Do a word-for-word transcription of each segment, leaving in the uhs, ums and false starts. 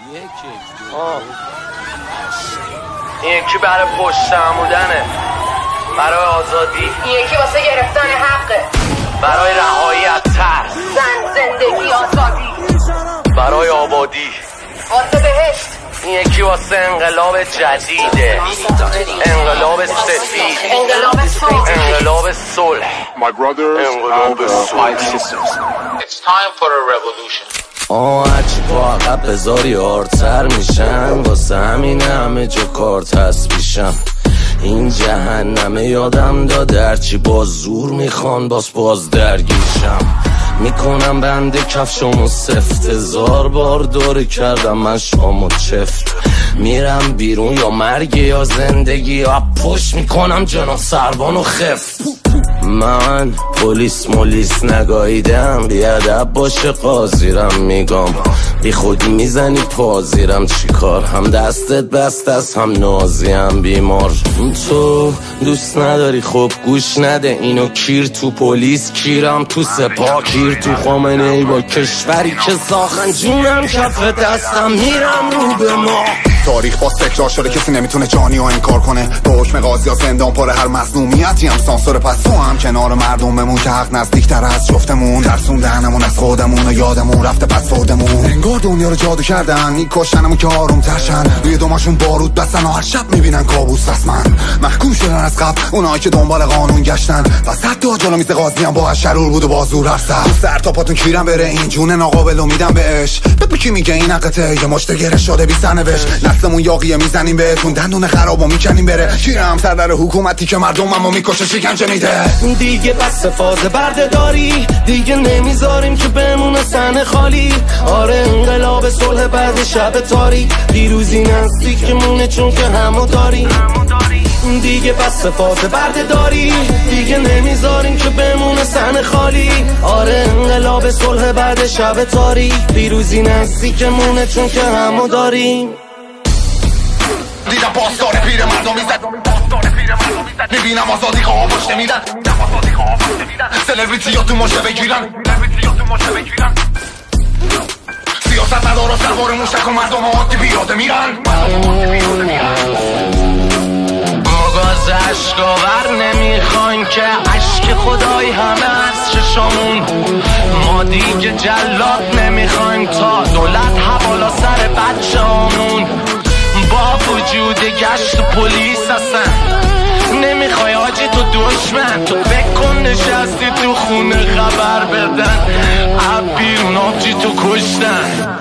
این یکی برای پشت عمودنه، برای آزادی. این یکی واسه گرفتن حقه، برای رهایی از ترس. زن، زندگی، آزادی، برای آبادی، واسه بهشت. این یکی واسه انقلاب جدیده، انقلاب سفید، انقلاب صلح، انقلاب صلح. My brothers انقلاب and my sisters. It's time for a revolution. آه هرچی با عقب بذاری آرتر میشن، واسه همین همه جا کارت هست پیشم. این جهنمه یادم داده هرچی باز زور میخوان باز باز درگیرشم. میکنم بنده کفشمو سفت، هزار بار دوره کردم من شامو چفت. میرم بیرون یا مرگ یا زندگی، یا پشت میکنم جناب سربانو خفت. من پلیس مولیس نگاهیدم، بیادب باشه قاضیرم میگم، بی خودی میزنی پازیرم چیکار، هم دستت بست است هم نازیم بیمار. تو دوست نداری خب گوش نده اینو، کیر تو پلیس کیرم تو سپاه، کیر تو خامنه ای با کشوری که ساخن، جونم کف دستم میرم رو به ما. تاریخ باز تکرار شده، کسی نمیتونه جانی ها انکار کنه. به حکم قاضی ها زندان پاره هر مظلومیتی هم سانسور، پس تو هم کنار مردم بمون که حق نزدیکتر از جفتمون. ترسون دهنمون از خودمون و یادمون رفته پس فردمون. انگار دنیا رو جادو کردن، میکشنمون که آروم ترشن، روی دوماشون بارود بستن و هر شب میبینن کابوس رسمن. محکوم شدن از قبل اونایی که دنبال قانون گشتن، پس حتی جلو میز قاضی هم با شرور بود و بازور هرسن. سر تا پاتون کیرم بره این جون ناقابل امیدم بهش. بگو کی میگه این حقته، یه مشت گره شده بی سرنوشت. نسلمون یاقیه میزنیم بهتون، دندون خرابو میکنیم بره. کیرم سردر حکومتی که مردممو میکشه شکنجه میده. دیگه بس فاز بردهداری، دیگه نمیذاریم که بمونه سن خالی. آره انقلاب صلح بعد شب تاریک، پیروزی نزدیکمونه چون که همو داریم. دیگه بس فاز بردهداری، دیگه نمیذاریم که بمونه سن خالی. آره انقلاب صلح بعد شب تاریک، پیروزی نزدیکمونه چون که همو داریم. دیدم پاسدار پیر مردم میزد، میبینم آزادی خواه پشته میدن، سلبریتی ها تو ماشه بگیرن، سیاست ندارا سوار موشک و مردم عادی بیاده میرن. مگاز عشقاور نمیخواین که عشق خدای همه از چشامون. ما دیگه جلاد نمیخوایم تا دولت حوالا سر بچه همون. با وجود گشت پلیس هستن، نمیخوای آجی تو دشمن، تو بکن نشستی تو خونه خبر بدن، عب بیرون آجی تو کشتن.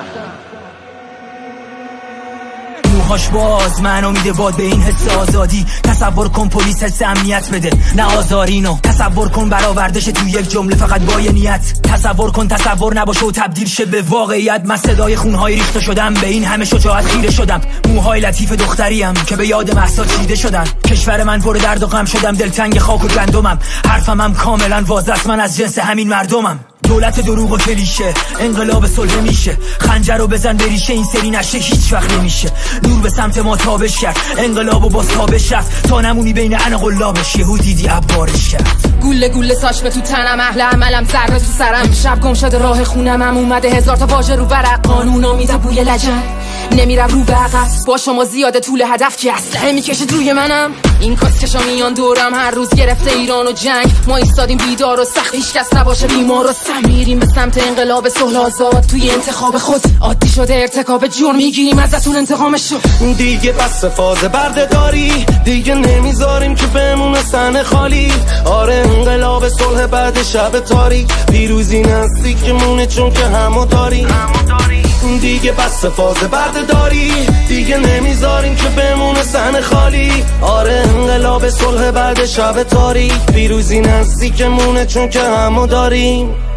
موهاش باز منو میده باد به این حس آزادی. تصور کن پلیس حس امنیت بده نه آزارینو. تصور کن برآوردش تو یک جمله فقط با یه نیت. تصور کن تصور نباشه و تبدیل شه به واقعیت. من صدای خونهای ریخته شدم، به این همه شجاعت خیره شدم. موهای لطیف دختریم که به یاد مهسا چیده شدن. کشور من پر درد و غم شدم، دلتنگ خاک و گندمم. حرفم هم کاملا واضح است، من از جنس همین مردمم. دولت دروغ و کلیشه، انقلاب صلح میشه. خنجر رو بزن بریشه، این سری نشه هیچ وقت نمیشه. نور به سمت ما تابش کرد، انقلاب و باز تابش رفت، تا نمونی بین ان قلابش. یهو دیدی عبارش کرد. گوله گوله ساش به تو تنم، اهل عملم ذره تو سرم. شب گم شده راه خونم، هم اومده هزار تا واژه رو ورق. قانونا میده بوی لجن، نمیرم رو به عقب. با شما زیاده طول هدف که اسلحه میکشید روی منم. این کسکشا میان دورم، هر روز گرفته ایران و جنگ. ما ایستادیم بیدار و سخت، هیچ کس نباشه بیمار و سم. میریم به سمت انقلاب صلح آزاد، توی انتخاب خود عادی شده ارتکاب جرم، میگیریم ازتون انتقامشو. دیگه بس فاز بردهداری، دیگه نمیذاریم که بمونه سن خالی. آره انقلاب صلح بعد شب تاریک، پیروزی نزدیکمونه چون که همو داریم. دیگه بس فاز بردهداری، دیگه نمیذاریم که بمونه سن خالی. آره انقلاب صلح بعد شب تاریک، پیروزی نزدیکمونه چون که همو داریم.